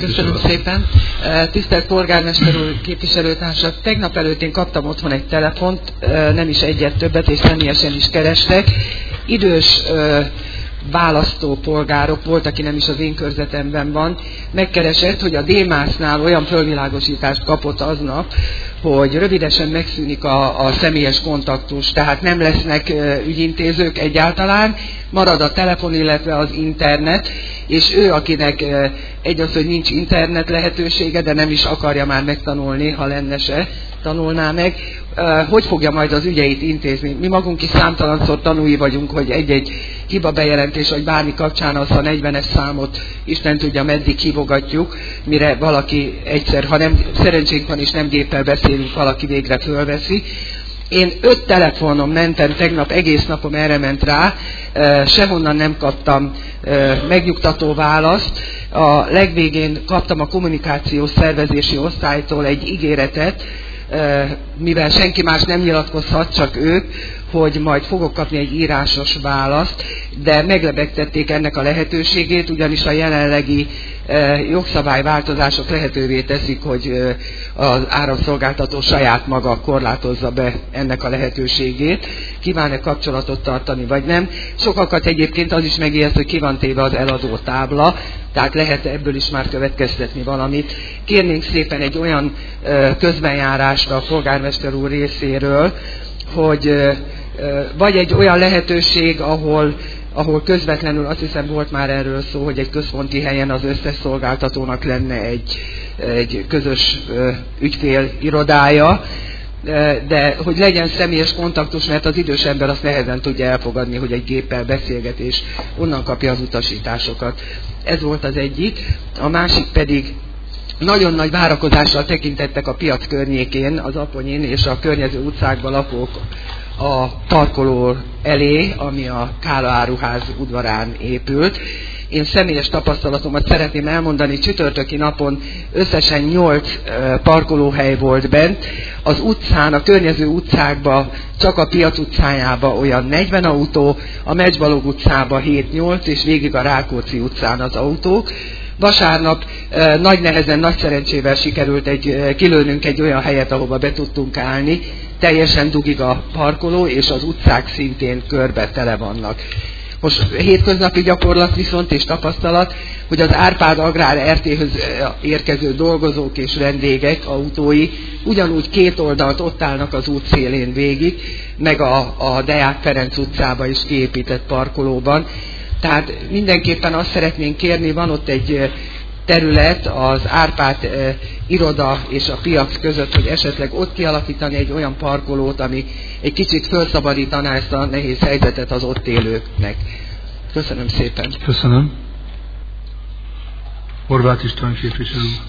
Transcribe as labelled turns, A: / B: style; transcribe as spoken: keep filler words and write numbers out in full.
A: Köszönöm szépen. Tisztelt polgármester úr, képviselőtársak, tegnap előtt én kaptam otthon egy telefont, nem is egyet, többet, és személyesen is kerestek. Idős választópolgárok, volt, aki nem is az én körzetemben van, megkeresett, hogy a Démásznál olyan fölvilágosítást kapott aznap, hogy rövidesen megszűnik a, a személyes kontaktus, tehát nem lesznek ügyintézők egyáltalán, marad a telefon, illetve az internet, és ő, akinek egy az, hogy nincs internet lehetősége, de nem is akarja már megtanulni, ha lenne se, tanulná meg, hogy fogja majd az ügyeit intézni. Mi magunk is számtalanszor tanúi vagyunk, hogy egy-egy hiba bejelentés, vagy bármi kapcsán azt a negyvenes számot Isten tudja, meddig hívogatjuk, mire valaki egyszer, ha nem szerencsénk van és nem géppel beszélünk, valaki végre fölveszi. Én öt telefonon mentem tegnap, egész napom erre ment rá, sehonnan nem kaptam megnyugtató választ. A legvégén kaptam a kommunikációs szervezési osztálytól egy ígéretet, mivel senki más nem nyilatkozhat, csak ők, hogy majd fogok kapni egy írásos választ, de meglebegtették ennek a lehetőségét, ugyanis a jelenlegi jogszabályváltozások lehetővé teszik, hogy az áramszolgáltató saját maga korlátozza be ennek a lehetőségét, kíván-e kapcsolatot tartani, vagy nem. Sokakat egyébként az is megijeszt, hogy ki van téve az eladó tábla, tehát lehet ebből is már következtetni valamit. Kérnénk szépen egy olyan közbenjárást a polgármester úr részéről, hogy vagy egy olyan lehetőség, ahol, ahol közvetlenül, azt hiszem volt már erről szó, hogy egy központi helyen az összes szolgáltatónak lenne egy, egy közös ügyfél irodája, de hogy legyen személyes kontaktus, mert az idős ember azt nehezen tudja elfogadni, hogy egy géppel beszélget, és onnan kapja az utasításokat. Ez volt az egyik. A másik pedig, nagyon nagy várakozással tekintettek a piac környékén, az Aponyin és a környező utcákban lakók a parkoló elé, ami a Kála áruház udvarán épült. Én személyes tapasztalatomat szeretném elmondani, csütörtöki napon összesen nyolc parkolóhely volt bent. Az utcán, a környező utcákban, csak a Piac utcájában olyan negyven autó, a Megybalog utcában hét-nyolc, és végig a Rákóczi utcán az autók. Vasárnap eh, nagy nehezen, nagy szerencsével sikerült egy, eh, kilőnünk egy olyan helyet, ahova be tudtunk állni. Teljesen dugig a parkoló, és az utcák szintén körbe tele vannak. Most hétköznapi gyakorlat viszont és tapasztalat, hogy az Árpád Agrár er té-höz érkező dolgozók és vendégek autói ugyanúgy két oldalt ott állnak az út szélén végig, meg a, a Deák Ferenc utcába is kiépített parkolóban. Tehát mindenképpen azt szeretnénk kérni, van ott egy terület az Árpád e, iroda és a piac között, hogy esetleg ott kialakítani egy olyan parkolót, ami egy kicsit felszabadítaná ezt a nehéz helyzetet az ott élőknek. Köszönöm szépen.
B: Köszönöm. Horváth István képviselő.